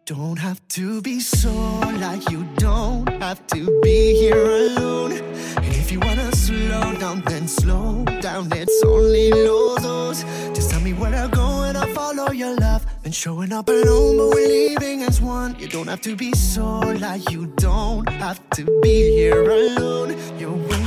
Don't have to be so like you don't have to be here alone. And if you wanna slow down, then slow down. It's only losers. Just tell me where to go and I'll follow your love. Been showing up alone, but we're leaving as one. You don't have to be so like you don't have to be here alone. You're